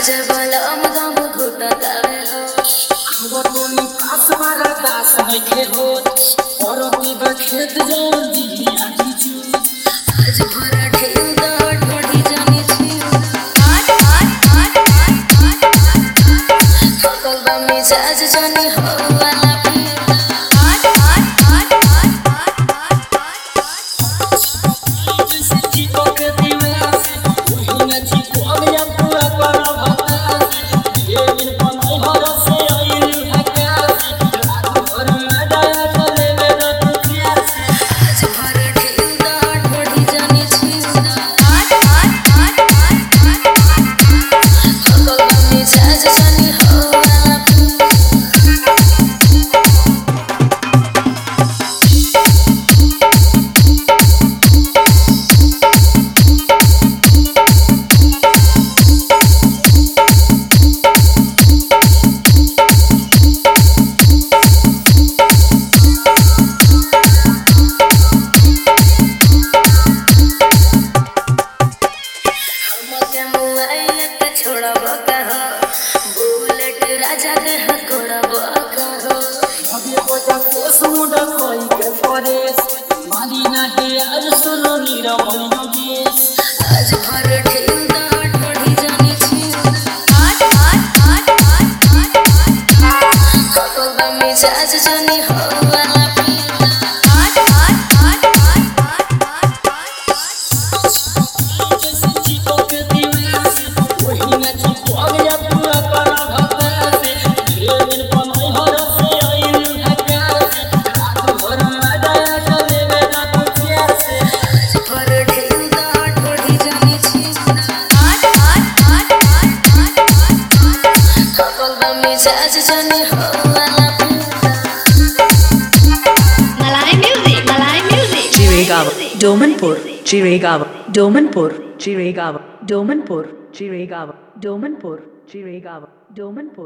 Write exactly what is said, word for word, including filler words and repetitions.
आजा बलम दम घुटतावे हो गोतनी पास मारा दास नइखे होत औरती बखेत जौन दिही आजी जू आज भरा ढेउ द ढोढी जानी छी आज आज आज आज थकल बा मिजाज जानी हो वाला आज आज आज आज जैसे चिपक दीवार से वही न चिपक या पूरा करा भता से ये दिन पनाई हर से आइल हकास रात भर मजा चले मेरा तुझिया से आज भरा ढेउ द ढोढी जानी छी आज आज आज थकल बा मिजाज जानी हो वाला मके मोबाइल के छोड़ब कहो बुलेट राजा के हकोड़ब कहो अबे बजा के सुंड कोई के परेश मारी ना है आज सुनो नीरव योगेश आज भर ढेउ द ढोढी जानी छी आज आज आज थकल बा मिजाज जानी हो वाला आज आज आज जैसे चिपक दीवार से वही न चिपक या पूरा करा भता से ये दिन पनाई हर से आइल हकास रात भर मजा चले मेरा तुझिया से आज भर ढेउ द ढोढी जानी छी आज आज आज थकल बा मिजाज जानी हो वाला Malay music, Malay music. Jiregawa, Domanpur, Jiregawa, Domanpur, Jiregawa, Domanpur, Jiregawa, Domanpur, Jiregawa, Domanpur.